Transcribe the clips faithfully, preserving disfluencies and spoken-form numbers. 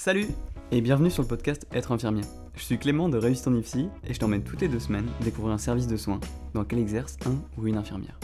Salut et bienvenue sur le podcast Être infirmier. Je suis Clément de Réussite en I F S I et je t'emmène toutes les deux semaines découvrir un service de soins dans lequel exerce un ou une infirmière.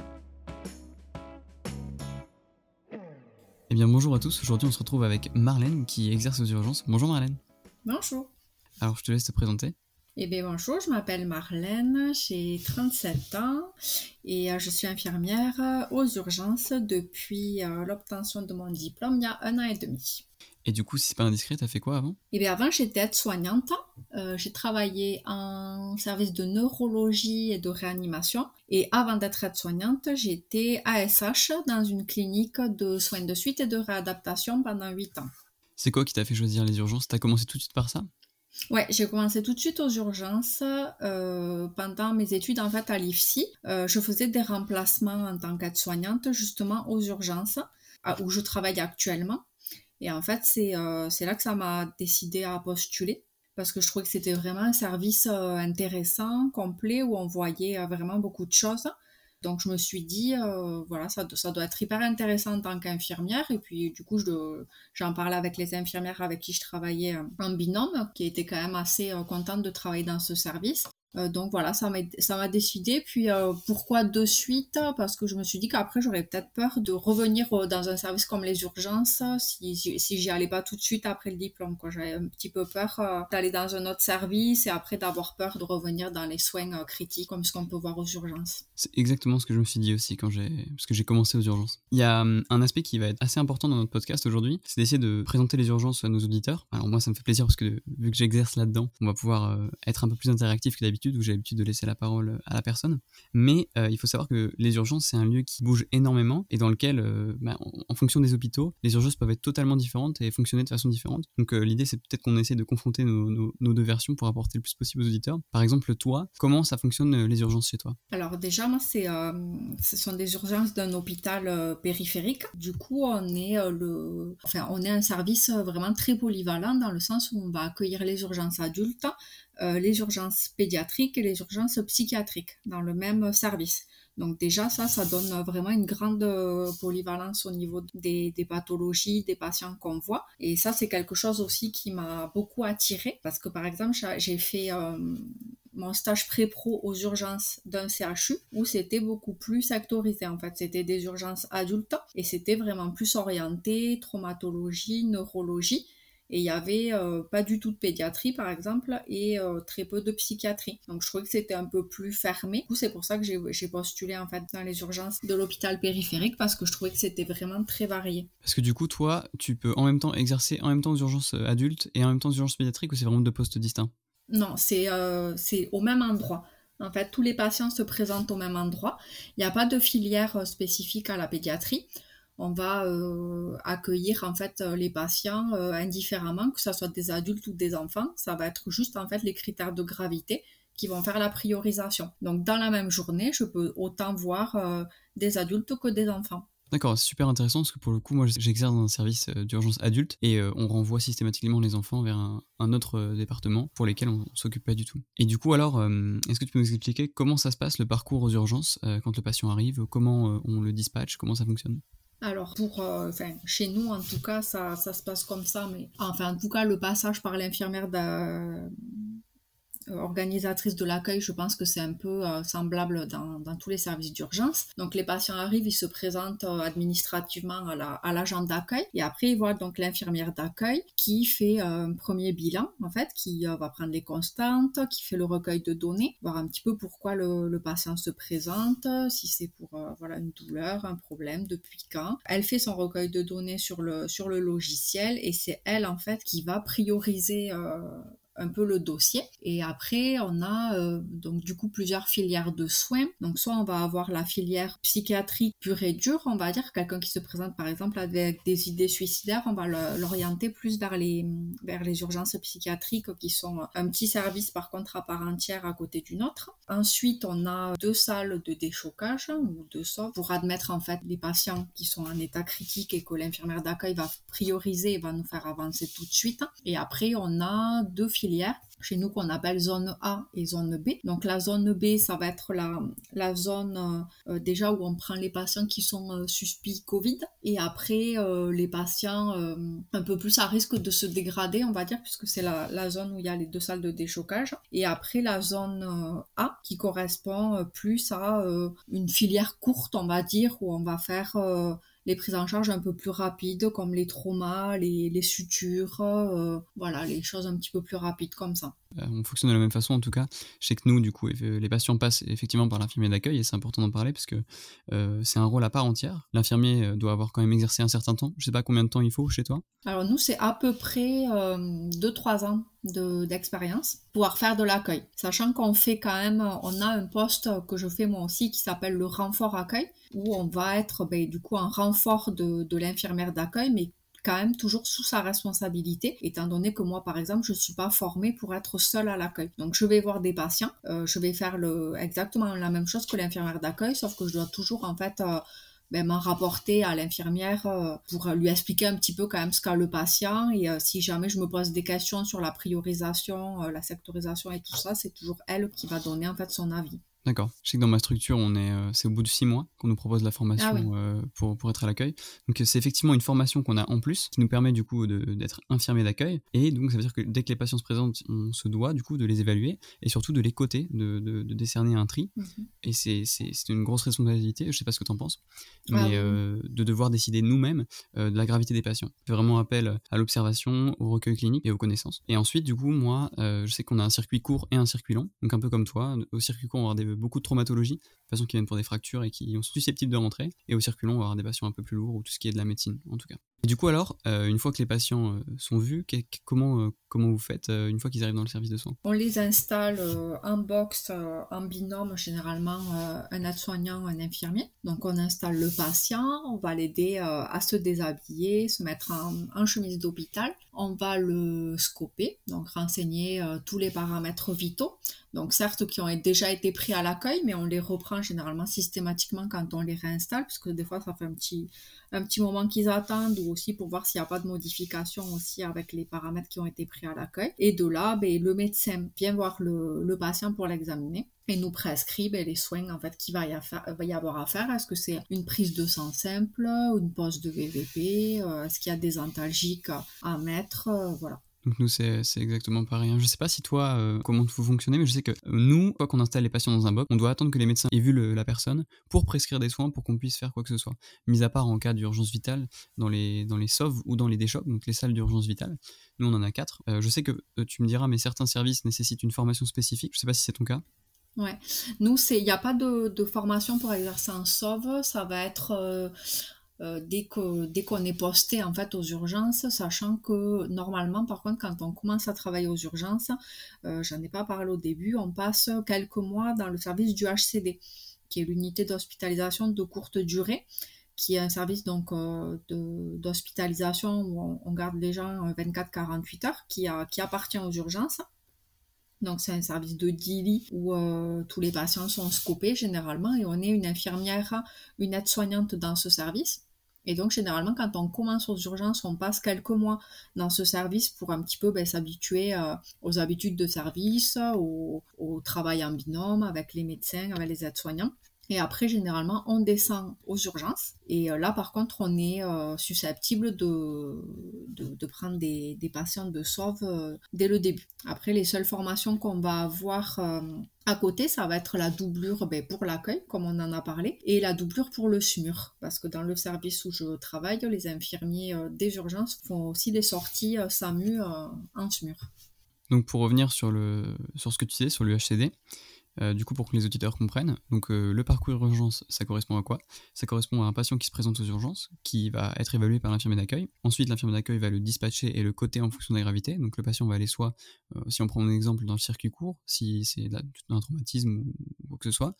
Eh bien bonjour à tous, aujourd'hui on se retrouve avec Marlène qui exerce aux urgences. Bonjour Marlène. Bonjour. Alors je te laisse te présenter. Eh bien bonjour, je m'appelle Marlène, j'ai trente-sept ans et je suis infirmière aux urgences depuis l'obtention de mon diplôme il y a un an et demi. Et du coup, si c'est pas indiscret, t'as fait quoi avant ? Eh bien avant j'étais aide-soignante, euh, j'ai travaillé en service de neurologie et de réanimation et avant d'être aide-soignante, j'étais A S H dans une clinique de soins de suite et de réadaptation pendant huit ans. C'est quoi qui t'a fait choisir les urgences ? T'as commencé tout de suite par ça ? Ouais, j'ai commencé tout de suite aux urgences euh, pendant mes études en fait à l'I F S I. Euh, je faisais des remplacements en tant qu'aide-soignante justement aux urgences à, où je travaille actuellement. Et en fait, c'est, euh, c'est là que ça m'a décidé à postuler parce que je trouvais que c'était vraiment un service euh, intéressant, complet, où on voyait euh, vraiment beaucoup de choses. Donc je me suis dit, euh, voilà, ça, ça doit être hyper intéressant en tant qu'infirmière. Et puis du coup, je, j'en parlais avec les infirmières avec qui je travaillais en binôme, qui étaient quand même assez euh, contentes de travailler dans ce service. Euh, donc voilà, ça m'a, ça m'a décidé. Puis euh, pourquoi de suite ? Parce que je me suis dit qu'après, j'aurais peut-être peur de revenir euh, dans un service comme les urgences si, si, si j'y allais pas tout de suite après le diplôme, quoi. J'avais un petit peu peur euh, d'aller dans un autre service et après d'avoir peur de revenir dans les soins euh, critiques comme ce qu'on peut voir aux urgences. C'est exactement ce que je me suis dit aussi quand j'ai... parce que j'ai commencé aux urgences. Il y a um, un aspect qui va être assez important dans notre podcast aujourd'hui, c'est d'essayer de présenter les urgences à nos auditeurs. Alors moi, ça me fait plaisir parce que vu que j'exerce là-dedans, on va pouvoir euh, être un peu plus interactif que d'habitude, où j'ai l'habitude de laisser la parole à la personne. Mais euh, il faut savoir que les urgences, c'est un lieu qui bouge énormément et dans lequel, euh, bah, en, en fonction des hôpitaux, les urgences peuvent être totalement différentes et fonctionner de façon différente. Donc euh, l'idée, c'est peut-être qu'on essaie de confronter nos, nos, nos deux versions pour apporter le plus possible aux auditeurs. Par exemple, toi, comment ça fonctionne les urgences chez toi ? Alors déjà, moi, c'est, euh, ce sont des urgences d'un hôpital euh, périphérique. Du coup, on est euh, le, enfin, on est un service vraiment très polyvalent dans le sens où on va accueillir les urgences adultes, euh, les urgences pédiatriques et les urgences psychiatriques dans le même service. Donc déjà, ça, ça donne vraiment une grande euh, polyvalence au niveau des, des pathologies, des patients qu'on voit. Et ça, c'est quelque chose aussi qui m'a beaucoup attirée parce que, par exemple, j'ai fait... Euh, mon stage pré-pro aux urgences d'un C H U où c'était beaucoup plus sectorisé. En fait, c'était des urgences adultes et c'était vraiment plus orienté traumatologie, neurologie. Et il y avait euh, pas du tout de pédiatrie, par exemple, et euh, très peu de psychiatrie. Donc, je trouvais que c'était un peu plus fermé. Du coup, c'est pour ça que j'ai, j'ai postulé, en fait, dans les urgences de l'hôpital périphérique, parce que je trouvais que c'était vraiment très varié. Parce que du coup, toi, tu peux en même temps exercer en même temps aux urgences adultes et en même temps aux urgences pédiatriques, ou c'est vraiment deux postes distincts ? Non, c'est, euh, c'est au même endroit. En fait, tous les patients se présentent au même endroit. Il n'y a pas de filière spécifique à la pédiatrie. On va euh, accueillir en fait les patients euh, indifféremment, que ce soit des adultes ou des enfants. Ça va être juste en fait les critères de gravité qui vont faire la priorisation. Donc dans la même journée, je peux autant voir euh, des adultes que des enfants. D'accord, c'est super intéressant parce que pour le coup, moi j'exerce dans un service d'urgence adulte et euh, on renvoie systématiquement les enfants vers un, un autre euh, département pour lesquels on, on s'occupe pas du tout. Et du coup, alors, euh, est-ce que tu peux nous expliquer comment ça se passe le parcours aux urgences euh, quand le patient arrive, comment euh, on le dispatche, comment ça fonctionne ? Alors, pour, euh, enfin, chez nous, en tout cas, ça, ça se passe comme ça, mais enfin, en tout cas, le passage par l'infirmière de... organisatrice de l'accueil, je pense que c'est un peu euh, semblable dans, dans tous les services d'urgence. Donc les patients arrivent, ils se présentent euh, administrativement à, la, à l'agent d'accueil et après ils voient donc l'infirmière d'accueil qui fait euh, un premier bilan en fait, qui euh, va prendre les constantes, qui fait le recueil de données, voir un petit peu pourquoi le, le patient se présente, si c'est pour euh, voilà, une douleur, un problème, depuis quand. Elle fait son recueil de données sur le, sur le logiciel et c'est elle en fait qui va prioriser euh, un peu le dossier. Et après, on a euh, donc du coup plusieurs filières de soins. Donc soit on va avoir la filière psychiatrique pure et dure, on va dire, quelqu'un qui se présente par exemple avec des idées suicidaires, on va le, l'orienter plus vers les, vers les urgences psychiatriques qui sont un petit service par contre à part entière à côté d'une autre. Ensuite, on a deux salles de déchocage ou deux S O P pour admettre en fait les patients qui sont en état critique et que l'infirmière d'accueil va prioriser et va nous faire avancer tout de suite. Et après, on a deux filières filières chez nous qu'on appelle zone A et zone B. Donc la zone B, ça va être la, la zone euh, déjà où on prend les patients qui sont euh, suspects Covid et après euh, les patients euh, un peu plus à risque de se dégrader, on va dire, puisque c'est la, la zone où il y a les deux salles de déchocage. Et après la zone euh, A qui correspond plus à euh, une filière courte, on va dire, où on va faire euh, les prises en charge un peu plus rapides, comme les traumas, les, les sutures, euh, voilà, les choses un petit peu plus rapides comme ça. Euh, on fonctionne de la même façon en tout cas. Je sais que nous, du coup, les patients passent effectivement par l'infirmier d'accueil et c'est important d'en parler parce que euh, c'est un rôle à part entière. L'infirmier doit avoir quand même exercé un certain temps. Je sais pas combien de temps il faut chez toi. Alors nous, c'est à peu près euh, deux trois ans de, d'expérience pour pouvoir faire de l'accueil. Sachant qu'on fait quand même, on a un poste que je fais moi aussi qui s'appelle le renfort accueil, où on va être ben, du coup en renfort de, de l'infirmière d'accueil, mais quand même toujours sous sa responsabilité, étant donné que moi, par exemple, je ne suis pas formée pour être seule à l'accueil. Donc, je vais voir des patients, euh, je vais faire le, exactement la même chose que l'infirmière d'accueil, sauf que je dois toujours, en fait, euh, ben, m'en rapporter à l'infirmière euh, pour lui expliquer un petit peu quand même ce qu'a le patient et euh, si jamais je me pose des questions sur la priorisation, euh, la sectorisation et tout ça, c'est toujours elle qui va donner, en fait, son avis. D'accord. Je sais que dans ma structure, on est, euh, c'est au bout de six mois qu'on nous propose la formation Ah oui. euh, pour, pour être à l'accueil. Donc c'est effectivement une formation qu'on a en plus qui nous permet du coup de, d'être infirmier d'accueil. Et donc ça veut dire que dès que les patients se présentent, on se doit du coup de les évaluer et surtout de les coter, de, de, de décerner un tri. Mm-hmm. Et c'est, c'est, c'est une grosse responsabilité, je sais pas ce que tu en penses, mais ah oui. euh, de devoir décider nous-mêmes euh, de la gravité des patients. Je fais vraiment appel à l'observation, au recueil clinique et aux connaissances. Et ensuite, du coup, moi, euh, je sais qu'on a un circuit court et un circuit long. Donc un peu comme toi, au circuit court, on va avoir des beaucoup de traumatologie, patients qui viennent pour des fractures et qui sont susceptibles de rentrer, et au circuit long, on va avoir des patients un peu plus lourds ou tout ce qui est de la médecine en tout cas. Et du coup alors, euh, une fois que les patients euh, sont vus, que, comment, euh, comment vous faites euh, une fois qu'ils arrivent dans le service de soins? On les installe euh, en box, euh, en binôme, généralement euh, un aide-soignant, un infirmier. Donc on installe le patient, on va l'aider euh, à se déshabiller, se mettre en, en chemise d'hôpital. On va le scoper, donc renseigner euh, tous les paramètres vitaux. Donc certes qui ont déjà été pris à l'accueil, mais on les reprend généralement systématiquement quand on les réinstalle, parce que des fois ça fait un petit, un petit moment qu'ils attendent, ou aussi pour voir s'il n'y a pas de modification aussi avec les paramètres qui ont été pris à l'accueil. Et de là, ben, le médecin vient voir le, le patient pour l'examiner et nous prescrit ben, les soins en fait qu'il va y, affaire, va y avoir à faire. Est-ce que c'est une prise de sang simple, une pose de V V P, euh, est-ce qu'il y a des antalgiques à mettre, euh, voilà. Donc nous, c'est, c'est exactement pareil. Je sais pas si toi, euh, comment vous fonctionnez, mais je sais que nous, quoi qu'on installe les patients dans un box, on doit attendre que les médecins aient vu le, la personne pour prescrire des soins pour qu'on puisse faire quoi que ce soit. Mis à part en cas d'urgence vitale, dans les, dans les S O V ou dans les D chocs, donc les salles d'urgence vitale. Nous, on en a quatre. Euh, je sais que euh, tu me diras, mais certains services nécessitent une formation spécifique. Je sais pas si c'est ton cas. Ouais. Nous, il n'y a pas de, de formation pour exercer un S O V. Ça va être... Euh... Euh, dès que dès qu'on est posté en fait aux urgences, sachant que normalement par contre quand on commence à travailler aux urgences, euh, j'en ai pas parlé au début, on passe quelques mois dans le service du H C D, qui est l'unité d'hospitalisation de courte durée, qui est un service donc euh, de, d'hospitalisation où on, on garde les gens vingt-quatre à quarante-huit heures, qui, a, qui appartient aux urgences. Donc c'est un service de dix lits où euh, tous les patients sont scopés généralement et on est une infirmière, une aide-soignante dans ce service. Et donc généralement quand on commence aux urgences, on passe quelques mois dans ce service pour un petit peu ben, s'habituer euh, aux habitudes de service, au, au travail en binôme avec les médecins, avec les aides-soignants. Et après, généralement, on descend aux urgences. Et là, par contre, on est euh, susceptible de, de, de prendre des, des patients de S O V euh, dès le début. Après, les seules formations qu'on va avoir euh, à côté, ça va être la doublure ben, pour l'accueil, comme on en a parlé, et la doublure pour le S M U R. Parce que dans le service où je travaille, les infirmiers euh, des urgences font aussi des sorties euh, S A M U euh, en S M U R. Donc, pour revenir sur, le, sur ce que tu disais, sur le H C D, Euh, du coup, pour que les auditeurs comprennent, donc euh, le parcours urgence, ça correspond à quoi? Ça correspond à un patient qui se présente aux urgences, qui va être évalué par l'infirmier d'accueil. Ensuite, l'infirmier d'accueil va le dispatcher et le coter en fonction de la gravité. Donc le patient va aller soit, euh, si on prend un exemple dans le circuit court, si c'est là, un traumatisme ou, ou quoi que ce soit,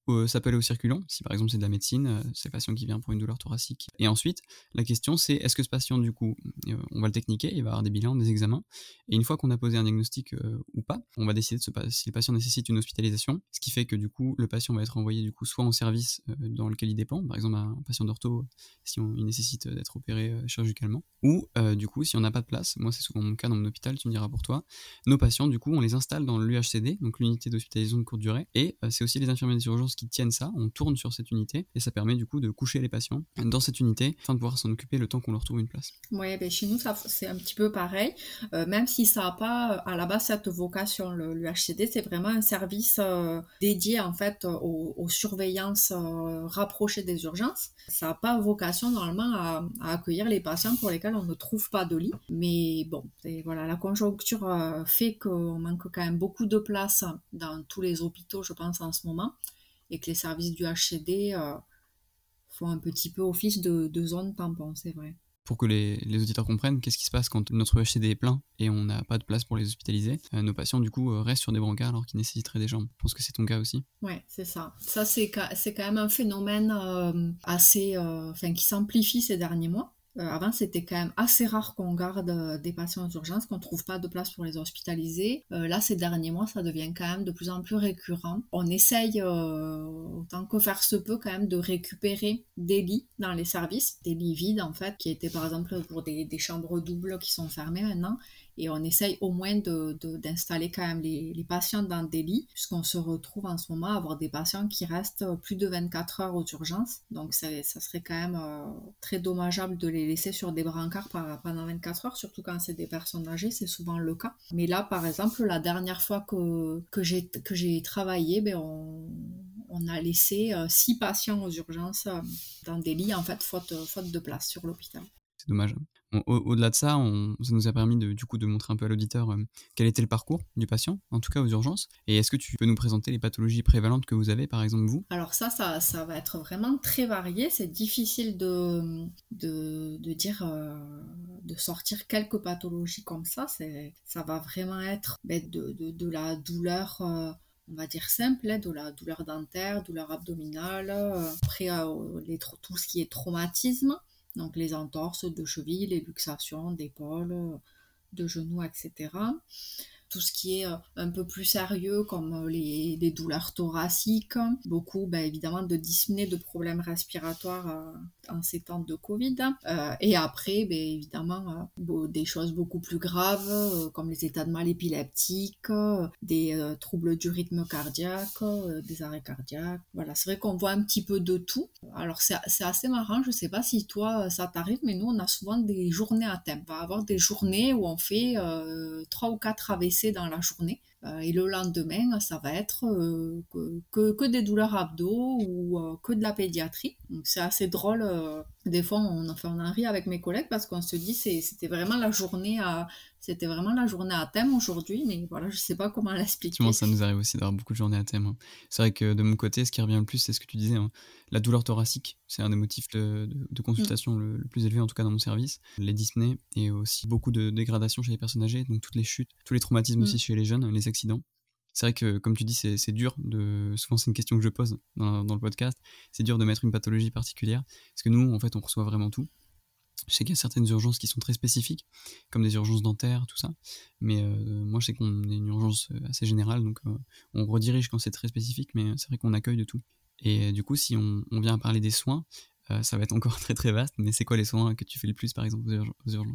Euh, ça peut aller au circulant, si par exemple c'est de la médecine, euh, c'est le patient qui vient pour une douleur thoracique. Et ensuite, la question c'est, est-ce que ce patient, du coup, euh, on va le techniquer, il va avoir des bilans, des examens, et une fois qu'on a posé un diagnostic euh, ou pas, on va décider de se pa- si le patient nécessite une hospitalisation, ce qui fait que du coup, le patient va être envoyé du coup soit en service euh, dans lequel il dépend, par exemple un patient d'ortho, si on, il nécessite d'être opéré euh, chirurgicalement, ou euh, du coup, si on n'a pas de place, moi c'est souvent mon cas dans mon hôpital, tu me diras pour toi, nos patients, du coup, on les installe dans l'U H C D, donc l'unité d'hospitalisation de courte durée, et euh, c'est aussi les infirmiers des urgences qui tiennent ça, on tourne sur cette unité, et ça permet du coup de coucher les patients dans cette unité, afin de pouvoir s'en occuper le temps qu'on leur trouve une place. Oui, ben chez nous, ça, c'est un petit peu pareil, euh, même si ça n'a pas à la base cette vocation. Le, l'U H C D, c'est vraiment un service euh, dédié en fait aux, aux surveillances euh, rapprochées des urgences. Ça n'a pas vocation normalement à, à accueillir les patients pour lesquels on ne trouve pas de lit. Mais bon, et voilà, la conjoncture euh, fait qu'on manque quand même beaucoup de places dans tous les hôpitaux, je pense, en ce moment, et que les services du H C D euh, font un petit peu office de, de zone tampon, c'est vrai. Pour que les, les auditeurs comprennent, qu'est-ce qui se passe quand notre U H C D est plein et on n'a pas de place pour les hospitaliser. Euh, nos patients, du coup, euh, restent sur des brancards alors qu'ils nécessiteraient des jambes. Je pense que c'est ton cas aussi. Ouais, c'est ça. Ça, c'est, ca- c'est quand même un phénomène euh, assez, euh, enfin, qui s'amplifie ces derniers mois. Euh, avant, c'était quand même assez rare qu'on garde euh, des patients aux urgences, qu'on trouve pas de place pour les hospitaliser. Euh, là, ces derniers mois, ça devient quand même de plus en plus récurrent. On essaye, euh, autant que faire se peut, quand même, de récupérer des lits dans les services, des lits vides, en fait, qui étaient, par exemple, pour des, des chambres doubles qui sont fermées maintenant. Et on essaye au moins de, de, d'installer quand même les, les patients dans des lits, puisqu'on se retrouve en ce moment à avoir des patients qui restent plus de vingt-quatre heures aux urgences. Donc ça, ça serait quand même euh, très dommageable de les laisser sur des brancards pendant vingt-quatre heures, surtout quand c'est des personnes âgées, c'est souvent le cas. Mais là, par exemple, la dernière fois que, que, j'ai, que j'ai travaillé, ben on, on a laissé euh, six patients aux urgences euh, dans des lits, en fait, faute, faute de place sur l'hôpital. C'est dommage. Bon, au- au-delà de ça, on, ça nous a permis de, du coup, de montrer un peu à l'auditeur euh, quel était le parcours du patient, en tout cas aux urgences. Et est-ce que tu peux nous présenter les pathologies prévalentes que vous avez, par exemple vous ? Alors ça, ça, ça va être vraiment très varié. C'est difficile de, de, de dire, euh, de sortir quelques pathologies comme ça. C'est, ça va vraiment être ben, de, de, de la douleur, euh, on va dire simple, hein, de la douleur dentaire, douleur abdominale, euh, après euh, les, tout ce qui est traumatisme, donc les entorses de cheville, les luxations d'épaule, de genoux, et cetera. Tout ce qui est un peu plus sérieux comme les, les douleurs thoraciques, beaucoup ben, évidemment de dyspnée, de problèmes respiratoires euh, en ces temps de Covid. Euh, et après, ben, évidemment, euh, des choses beaucoup plus graves euh, comme les états de mal épileptiques, euh, des euh, troubles du rythme cardiaque, euh, des arrêts cardiaques. Voilà, c'est vrai qu'on voit un petit peu de tout. Alors c'est, c'est assez marrant, je sais pas si toi ça t'arrive, mais nous on a souvent des journées à thème. On va avoir des journées où on fait euh, trois ou quatre A V C dans la journée. Euh, et le lendemain, ça va être euh, que, que, que des douleurs abdos ou euh, que de la pédiatrie. Donc c'est assez drôle. Euh, des fois, on, enfin, on en rit avec mes collègues parce qu'on se dit c'est, c'était vraiment la journée à, c'était vraiment la journée à thème aujourd'hui. Mais voilà, je sais pas comment l'expliquer. Effectivement, ça nous arrive aussi d'avoir beaucoup de journées à thème. Hein. C'est vrai que de mon côté, ce qui revient le plus, c'est ce que tu disais. Hein. La douleur thoracique, c'est un des motifs de, de, de consultation mmh. le, le plus élevé, en tout cas dans mon service. Les dyspnées et aussi beaucoup de dégradation chez les personnes âgées, donc toutes les chutes, tous les traumatismes mmh. aussi chez les jeunes, les accidents. C'est vrai que, comme tu dis, c'est, c'est dur de... Souvent, c'est une question que je pose dans, dans le podcast. C'est dur de mettre une pathologie particulière. Parce que nous, en fait, on reçoit vraiment tout. Je sais qu'il y a certaines urgences qui sont très spécifiques, comme des urgences dentaires, tout ça. Mais euh, moi, je sais qu'on est une urgence assez générale, donc euh, on redirige quand c'est très spécifique, mais c'est vrai qu'on accueille de tout. Et euh, du coup, si on, on vient à parler des soins, euh, ça va être encore très très vaste, mais c'est quoi les soins que tu fais le plus, par exemple, aux, ur- aux urgences ?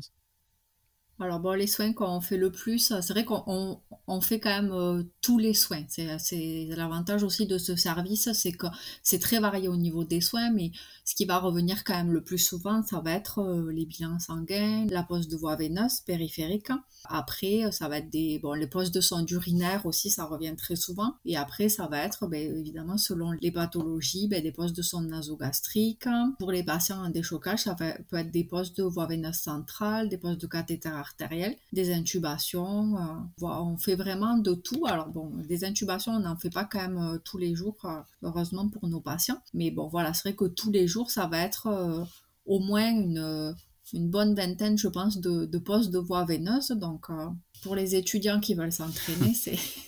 Alors bon, les soins qu'on fait le plus, c'est vrai qu'on on, on fait quand même euh, tous les soins. C'est, c'est l'avantage aussi de ce service, c'est que c'est très varié au niveau des soins, mais ce qui va revenir quand même le plus souvent, ça va être euh, les bilans sanguins, la pose de voie veineuse périphérique. Après, ça va être des bon les poses de sonde urinaire aussi, ça revient très souvent. Et après, ça va être ben, évidemment selon les pathologies, ben, des poses de sonde nasogastrique. Pour les patients en déchocage, ça va, peut être des poses de voie veineuse centrale, des poses de cathéter artériel, des intubations. Euh, on fait vraiment de tout. Alors bon, des intubations, on n'en fait pas quand même euh, tous les jours, euh, heureusement pour nos patients. Mais bon, voilà, c'est vrai que tous les jours, ça va être euh, au moins une une bonne vingtaine, je pense, de, de postes de voie veineuse. Donc, euh, pour les étudiants qui veulent s'entraîner, c'est,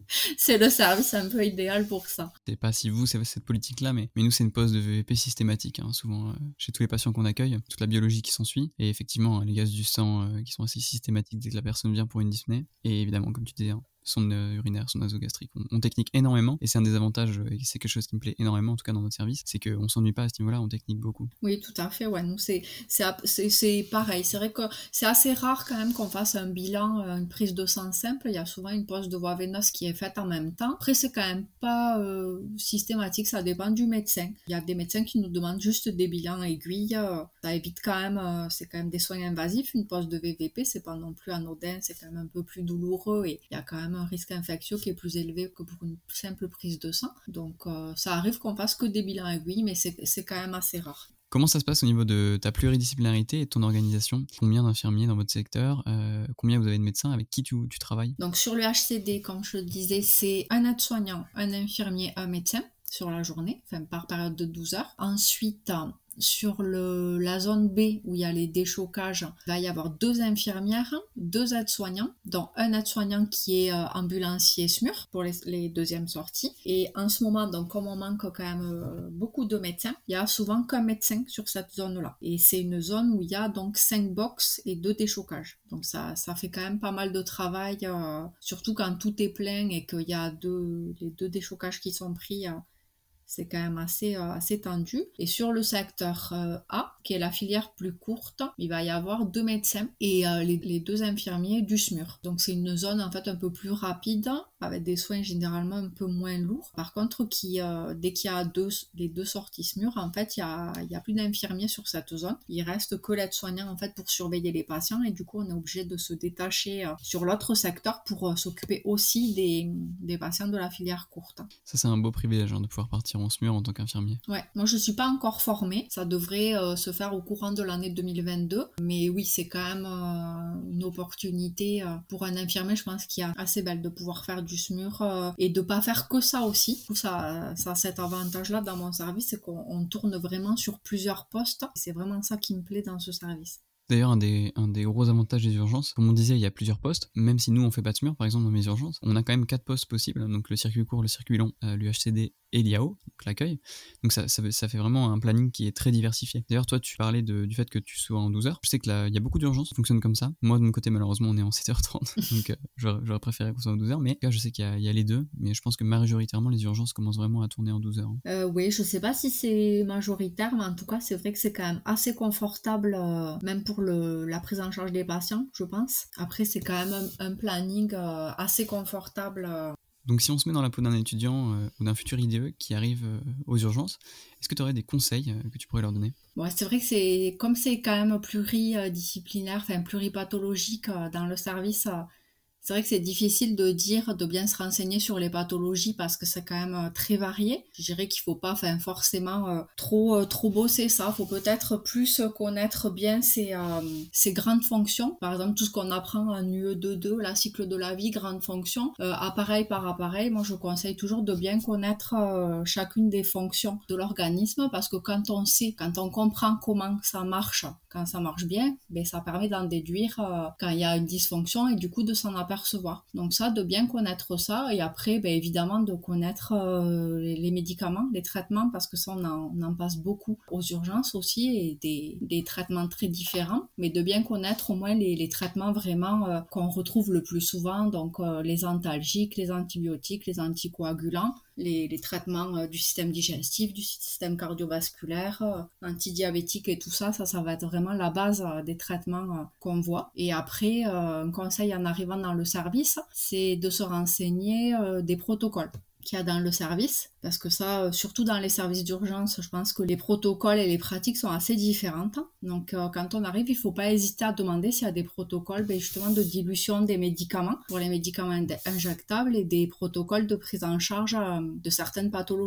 c'est le service un peu idéal pour ça. Je sais pas si vous, c'est cette politique-là, mais, mais nous, c'est une pose de V V P systématique, hein, souvent, euh, chez tous les patients qu'on accueille, toute la biologie qui s'ensuit, et effectivement, les gaz du sang euh, qui sont assez systématiques dès que la personne vient pour une dyspnée, et évidemment, comme tu disais, hein, son euh, urinaire, son nasogastrique, on, on technique énormément, et c'est un des avantages, et c'est quelque chose qui me plaît énormément, en tout cas dans notre service, c'est qu'on s'ennuie pas à ce niveau-là, on technique beaucoup. Oui, tout à fait, ouais, nous c'est, c'est, c'est, c'est pareil, c'est vrai que c'est assez rare quand même qu'on fasse un bilan, une prise de sang simple, il y a souvent une pose de voie veineuse qui est faite en même temps. Après c'est quand même pas euh, systématique, ça dépend du médecin. Il y a des médecins qui nous demandent juste des bilans aiguilles, euh, ça évite quand même, euh, c'est quand même des soins invasifs, une pose de V V P c'est pas non plus anodin, c'est quand même un peu plus douloureux et il y a quand même un risque infectieux qui est plus élevé que pour une simple prise de sang. Donc euh, ça arrive qu'on fasse que des bilans aiguilles, mais c'est, c'est quand même assez rare. Comment ça se passe au niveau de ta pluridisciplinarité et de ton organisation? Combien d'infirmiers dans votre secteur? euh, Combien vous avez de médecins? Avec qui tu, tu travailles? Donc sur le H C D, comme je le disais, c'est un aide-soignant, un infirmier, un médecin sur la journée, enfin par période de douze heures. Ensuite, sur le, la zone B où il y a les déchocages, il va y avoir deux infirmières, deux aides-soignants, dont un aide-soignant qui est euh, ambulancier S M U R pour les, les deuxièmes sorties. Et en ce moment, donc comme on manque quand même euh, beaucoup de médecins, il y a souvent qu'un médecin sur cette zone-là. Et c'est une zone où il y a donc cinq box et deux déchocages. Donc ça, ça fait quand même pas mal de travail, euh, surtout quand tout est plein et qu'il y a deux, les deux déchocages qui sont pris. Euh, c'est quand même assez, euh, assez tendu. Et sur le secteur euh, A, qui est la filière plus courte, il va y avoir deux médecins et euh, les, les deux infirmiers du S M U R. Donc c'est une zone en fait un peu plus rapide, avec des soins généralement un peu moins lourds. Par contre, qui, euh, dès qu'il y a deux, les deux sorties S M U R, en fait, il y a, il y a plus d'infirmiers sur cette zone. Il reste que l'aide-soignant en fait pour surveiller les patients et du coup on est obligé de se détacher euh, sur l'autre secteur pour euh, s'occuper aussi des, des patients de la filière courte. Ça c'est un beau privilège hein, de pouvoir partir en S M U R en tant qu'infirmier. Ouais, moi je suis pas encore formée, ça devrait euh, se faire au courant de l'année deux mille vingt-deux, mais oui c'est quand même euh, une opportunité euh, pour un infirmier, je pense qu'il y a assez belle de pouvoir faire du S M U R euh, et de pas faire que ça aussi. Ça, ça a cet avantage-là dans mon service, c'est qu'on on tourne vraiment sur plusieurs postes, c'est vraiment ça qui me plaît dans ce service. D'ailleurs, un des, un des gros avantages des urgences, comme on disait, il y a plusieurs postes. Même si nous, on fait pas de S M U R, par exemple, dans mes urgences, on a quand même quatre postes possibles. Donc, le circuit court, le circuit long, euh, l'U H C D et l'I A O, donc l'accueil. Donc, ça, ça, ça fait vraiment un planning qui est très diversifié. D'ailleurs, toi, tu parlais de, du fait que tu sois en douze heures. Je sais que là, il y a beaucoup d'urgences qui fonctionnent comme ça. Moi, de mon côté, malheureusement, on est en sept heures trente. Donc, euh, j'aurais, j'aurais préféré qu'on soit en douze heures. Mais là, je sais qu'il y a, il y a les deux. Mais je pense que majoritairement, les urgences commencent vraiment à tourner en douze heures. Euh, oui, je sais pas si c'est majoritaire, mais en tout cas, c'est vrai que c'est quand même assez confortable, euh, même pour le, la prise en charge des patients, je pense. Après, c'est quand même un, un planning euh, assez confortable. Euh. Donc si on se met dans la peau d'un étudiant euh, ou d'un futur I D E qui arrive euh, aux urgences, est-ce que tu aurais des conseils euh, que tu pourrais leur donner? Bon, c'est vrai que c'est comme c'est quand même pluridisciplinaire, enfin pluripathologique euh, dans le service, euh, c'est vrai que c'est difficile de dire, de bien se renseigner sur les pathologies parce que c'est quand même euh, très varié. Je dirais qu'il faut pas enfin, forcément euh, trop, euh, trop bosser ça. Il faut peut-être plus connaître bien ses, euh, ses grandes fonctions. Par exemple, tout ce qu'on apprend en U E deux deux, la cycle de la vie, grandes fonctions, euh, appareil par appareil. Moi, je conseille toujours de bien connaître euh, chacune des fonctions de l'organisme parce que quand on sait, quand on comprend comment ça marche, quand ça marche bien, ben, ça permet d'en déduire euh, quand il y a une dysfonction et du coup de s'en apercevoir. Donc ça, de bien connaître ça et après, ben, évidemment, de connaître euh, les, les médicaments, les traitements, parce que ça, on en, on en passe beaucoup aux urgences aussi et des, des traitements très différents, mais de bien connaître au moins les, les traitements vraiment euh, qu'on retrouve le plus souvent, donc euh, les antalgiques, les antibiotiques, les anticoagulants, les, les traitements euh, du système digestif, du système cardiovasculaire, euh, antidiabétique et tout ça, ça, ça va être vraiment la base euh, des traitements euh, qu'on voit. Et après, euh, un conseil en arrivant dans le service, c'est de se renseigner euh, des protocoles qu'il y a dans le service, parce que ça, surtout dans les services d'urgence, je pense que les protocoles et les pratiques sont assez différentes. Donc euh, quand on arrive, il ne faut pas hésiter à demander s'il y a des protocoles ben, justement de dilution des médicaments pour les médicaments injectables et des protocoles de prise en charge euh, de certaines pathologies.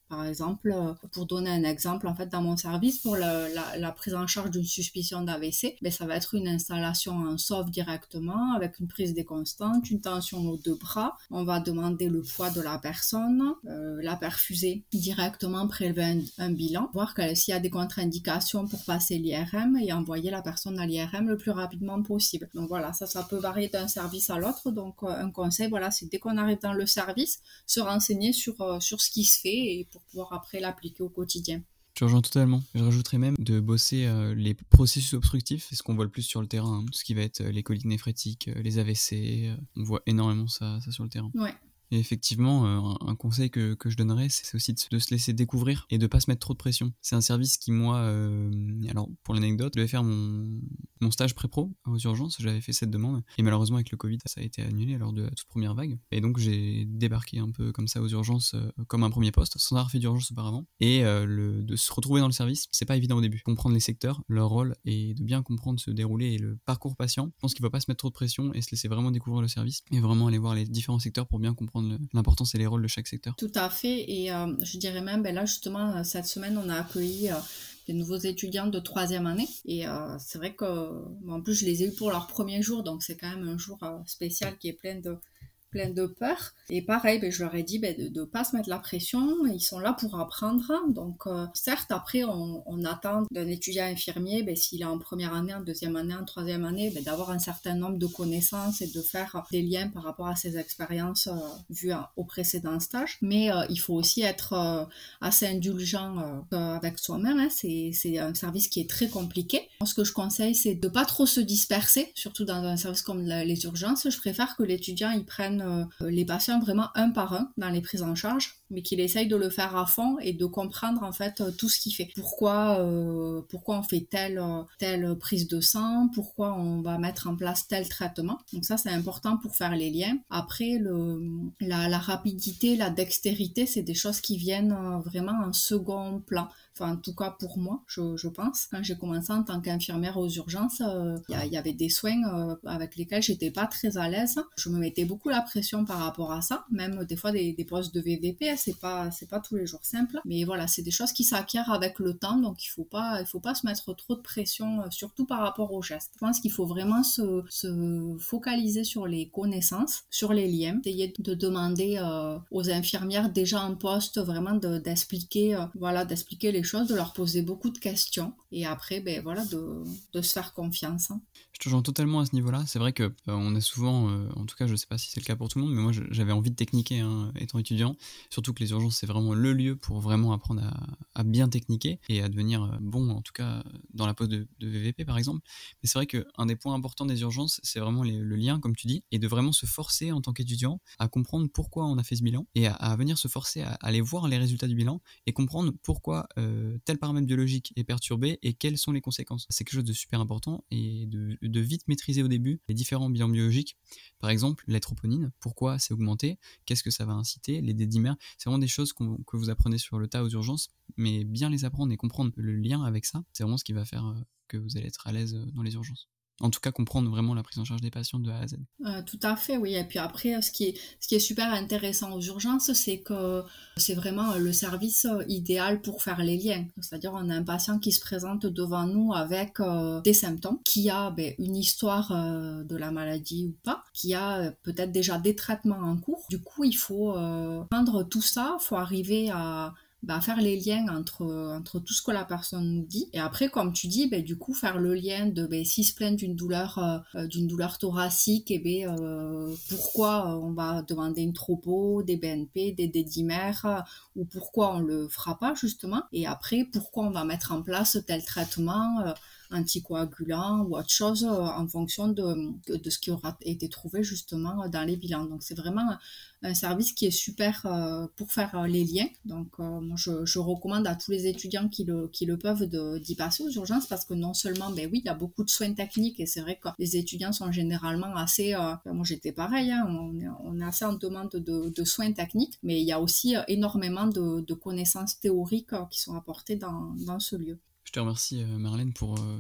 Par exemple, euh, pour donner un exemple, en fait, dans mon service, pour le, la, la prise en charge d'une suspicion d'A V C, ben, ça va être une installation en S O F directement, avec une prise des constantes, une tension aux deux bras. On va demander le poids de la personne, euh, la perfuser directement, prélever un, un bilan, voir que, s'il y a des contre-indications pour passer l'I R M et envoyer la personne à l'I R M le plus rapidement possible. Donc voilà, ça, ça peut varier d'un service à l'autre. Donc euh, un conseil, voilà, c'est dès qu'on arrive dans le service, se renseigner sur, euh, sur ce qui se fait et pour pouvoir après l'appliquer au quotidien. Je rejoins totalement. Je rajouterais même de bosser euh, les processus obstructifs, c'est ce qu'on voit le plus sur le terrain, hein. Tout ce qui va être euh, les coliques néphrétiques, euh, les A V C, euh, on voit énormément ça, ça sur le terrain. Ouais. Et effectivement, euh, un conseil que, que je donnerais, c'est aussi de, de se laisser découvrir et de pas se mettre trop de pression. C'est un service qui, moi, euh, alors pour l'anecdote, je devais faire mon, mon stage pré-pro aux urgences, j'avais fait cette demande, et malheureusement avec le Covid, ça a été annulé lors de la toute première vague. Et donc j'ai débarqué un peu comme ça aux urgences, euh, comme un premier poste, sans avoir fait d'urgence auparavant. Et euh, le, de se retrouver dans le service, c'est pas évident au début. Comprendre les secteurs, leur rôle, et de bien comprendre se dérouler et le parcours patient. Je pense qu'il ne faut pas se mettre trop de pression et se laisser vraiment découvrir le service, et vraiment aller voir les différents secteurs pour bien comprendre l'importance et les rôles de chaque secteur. Tout à fait, et euh, je dirais même, ben là justement, cette semaine, on a accueilli euh, des nouveaux étudiants de troisième année, et euh, c'est vrai que, bon, en plus, je les ai eus pour leur premier jour, donc c'est quand même un jour euh, spécial qui est plein de, plein de peur. Et pareil, ben, je leur ai dit ben, de ne pas se mettre la pression, ils sont là pour apprendre. Donc euh, certes, après, on, on attend d'un étudiant infirmier, ben, s'il est en première année, en deuxième année, en troisième année, ben, d'avoir un certain nombre de connaissances et de faire des liens par rapport à ses expériences euh, vues à, au précédent stage. Mais euh, il faut aussi être euh, assez indulgent euh, avec soi-même. Hein. C'est, c'est un service qui est très compliqué. Ce que je conseille, c'est de ne pas trop se disperser, surtout dans un service comme la, les urgences. Je préfère que l'étudiant il prenne euh, les patients vraiment un par un dans les prises en charge, mais qu'il essaye de le faire à fond et de comprendre en fait tout ce qu'il fait. Pourquoi, euh, pourquoi on fait telle, telle prise de sang, pourquoi on va mettre en place tel traitement. Donc ça, c'est important pour faire les liens. Après, le, la, la rapidité, la dextérité, c'est des choses qui viennent vraiment en second plan. Enfin, en tout cas pour moi, je, je pense. Quand j'ai commencé en tant qu'infirmière aux urgences, il euh, y, y avait des soins euh, avec lesquels j'étais pas très à l'aise. Je me mettais beaucoup la pression par rapport à ça. Même des fois des, des postes de V V P, c'est pas c'est pas tous les jours simple. Mais voilà, c'est des choses qui s'acquièrent avec le temps, donc il faut pas il faut pas se mettre trop de pression, euh, surtout par rapport aux gestes. Je pense qu'il faut vraiment se, se focaliser sur les connaissances, sur les liens, essayer de demander euh, aux infirmières déjà en poste vraiment de, d'expliquer euh, voilà d'expliquer les choses, de leur poser beaucoup de questions et après ben voilà de, de se faire confiance. Hein. Je te rejoins totalement à ce niveau-là. C'est vrai que euh, on a souvent, euh, en tout cas je sais pas si c'est le cas pour tout le monde, mais moi je, j'avais envie de techniquer hein, étant étudiant, surtout que les urgences c'est vraiment le lieu pour vraiment apprendre à, à bien techniquer et à devenir euh, bon en tout cas dans la poste de, de V V P par exemple. Mais c'est vrai qu'un des points importants des urgences c'est vraiment les, le lien comme tu dis et de vraiment se forcer en tant qu'étudiant à comprendre pourquoi on a fait ce bilan et à, à venir se forcer à, à aller voir les résultats du bilan et comprendre pourquoi euh, tel paramètre biologique est perturbé et quelles sont les conséquences. C'est quelque chose de super important et de, de vite maîtriser au début les différents bilans biologiques. Par exemple, la troponine, pourquoi c'est augmenté, qu'est-ce que ça va inciter, les dédimères, c'est vraiment des choses qu'on, que vous apprenez sur le tas aux urgences, mais bien les apprendre et comprendre le lien avec ça, c'est vraiment ce qui va faire euh, que vous allez être à l'aise dans les urgences. En tout cas, comprendre vraiment la prise en charge des patients de A à Z. Euh, tout à fait, oui. Et puis après, ce qui est, ce qui est super intéressant aux urgences, c'est que c'est vraiment le service idéal pour faire les liens. C'est-à-dire, on a un patient qui se présente devant nous avec euh, des symptômes, qui a ben, une histoire euh, de la maladie ou pas, qui a euh, peut-être déjà des traitements en cours. Du coup, il faut euh, prendre tout ça, il faut arriver à... Bah, faire les liens entre, entre tout ce que la personne nous dit. Et après, comme tu dis, bah, du coup, faire le lien de bah, s'il se plaint d'une douleur, euh, d'une douleur thoracique, et bah, euh, pourquoi on va demander une tropo, des B N P, des dédimères, euh, ou pourquoi on le fera pas, justement. Et après, pourquoi on va mettre en place tel traitement euh, anticoagulant ou autre chose euh, en fonction de, de, de ce qui aura été trouvé, justement, dans les bilans. Donc, c'est vraiment un service qui est super euh, pour faire euh, les liens. Donc, euh, moi, je, je recommande à tous les étudiants qui le, qui le peuvent de, d'y passer aux urgences parce que non seulement, ben oui, il y a beaucoup de soins techniques et c'est vrai que les étudiants sont généralement assez... Euh, ben moi, j'étais pareil, hein, on, est, on est assez en demande de, de soins techniques, mais il y a aussi euh, énormément de, de connaissances théoriques euh, qui sont apportées dans, dans ce lieu. Je te remercie, euh, Marlène, pour... Euh...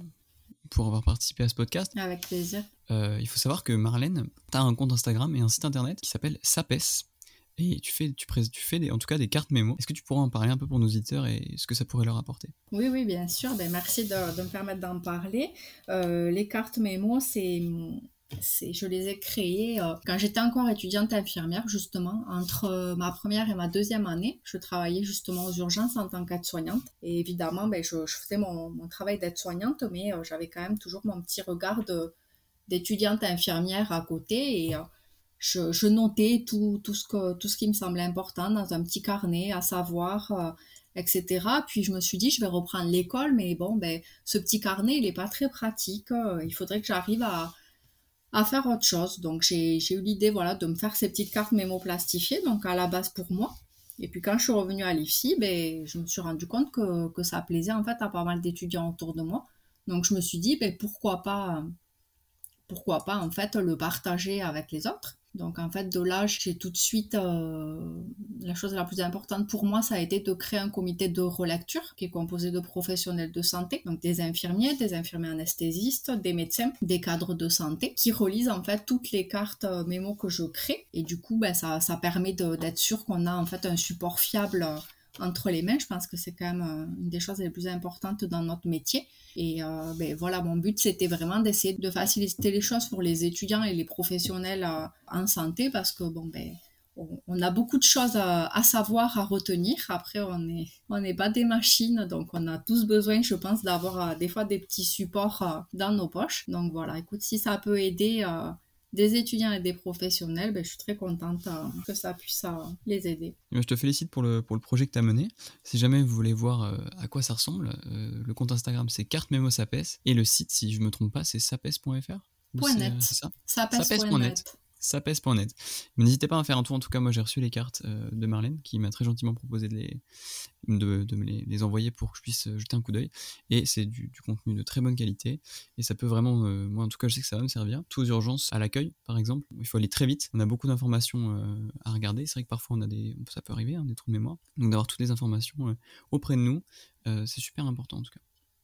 pour avoir participé à ce podcast. Avec plaisir. Euh, il faut savoir que Marlène, tu as un compte Instagram et un site internet qui s'appelle SAPES, et tu fais, tu, pré- tu fais des, en tout cas des cartes mémo. Est-ce que tu pourrais en parler un peu pour nos auditeurs et ce que ça pourrait leur apporter? Oui, oui, bien sûr. Ben, merci de, de me permettre d'en parler. Euh, les cartes mémo, c'est, c'est, je les ai créées euh, quand j'étais encore étudiante infirmière, justement. Entre euh, ma première et ma deuxième année, je travaillais justement aux urgences en tant qu'aide-soignante. Et évidemment, ben, je, je faisais mon, mon travail d'aide-soignante, mais euh, j'avais quand même toujours mon petit regard de, d'étudiante infirmière à côté. Et euh, je, je notais tout, tout, ce que, tout ce qui me semblait important dans un petit carnet, à savoir... Euh, et cetera. Puis je me suis dit, je vais reprendre l'école, mais bon, ben, ce petit carnet, il n'est pas très pratique. Il faudrait que j'arrive à, à faire autre chose. Donc j'ai, j'ai eu l'idée, voilà, de me faire ces petites cartes mémo plastifiées, donc à la base pour moi. Et puis quand je suis revenue à l'I F S I, ben, je me suis rendu compte que, que ça plaisait en fait à pas mal d'étudiants autour de moi. Donc je me suis dit, ben, pourquoi pas, pourquoi pas en fait le partager avec les autres. Donc en fait de là j'ai tout de suite euh, la chose la plus importante pour moi ça a été de créer un comité de relecture qui est composé de professionnels de santé, donc des infirmiers, des infirmiers anesthésistes, des médecins, des cadres de santé qui relisent en fait toutes les cartes euh, mémo que je crée et du coup ben, ça, ça permet de, d'être sûr qu'on a en fait un support fiable euh, entre les mains. Je pense que c'est quand même euh, une des choses les plus importantes dans notre métier. Et euh, ben, voilà, mon but, c'était vraiment d'essayer de faciliter les choses pour les étudiants et les professionnels euh, en santé parce que, bon, ben, on, on a beaucoup de choses à, à savoir, à retenir. Après, on n'est on n'est pas des machines, donc on a tous besoin, je pense, d'avoir euh, des fois des petits supports euh, dans nos poches. Donc voilà, écoute, si ça peut aider... Euh, des étudiants et des professionnels, ben, je suis très contente euh, que ça puisse euh, les aider. Je te félicite pour le, pour le projet que tu as mené. Si jamais vous voulez voir euh, à quoi ça ressemble, euh, le compte Instagram c'est Carte Mémo Sapes et le site, si je ne me trompe pas, c'est sapes point f r. Point net. C'est ça sapes point net. sapes point net. Mais n'hésitez pas à faire un tour. En tout cas, moi j'ai reçu les cartes euh, de Marlène qui m'a très gentiment proposé de les, de, de me les, les envoyer pour que je puisse jeter un coup d'œil. Et c'est du, du contenu de très bonne qualité. Et ça peut vraiment, euh, moi en tout cas, je sais que ça va me servir. Tout aux urgences, à l'accueil par exemple, il faut aller très vite. On a beaucoup d'informations euh, à regarder. C'est vrai que parfois on a des, ça peut arriver, hein, des trous de mémoire. Donc d'avoir toutes les informations euh, auprès de nous, euh, c'est super important en tout cas.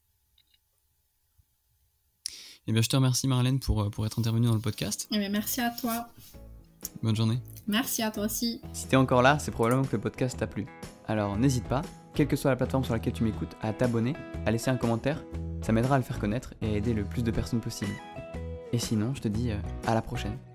Eh bien, je te remercie Marlène pour, pour être intervenue dans le podcast. Eh bien, merci à toi. Bonne journée. Merci à toi aussi. Si t'es encore là, c'est probablement que le podcast t'a plu. Alors n'hésite pas, quelle que soit la plateforme sur laquelle tu m'écoutes, à t'abonner, à laisser un commentaire. Ça m'aidera à le faire connaître et à aider le plus de personnes possible. Et sinon, je te dis à la prochaine.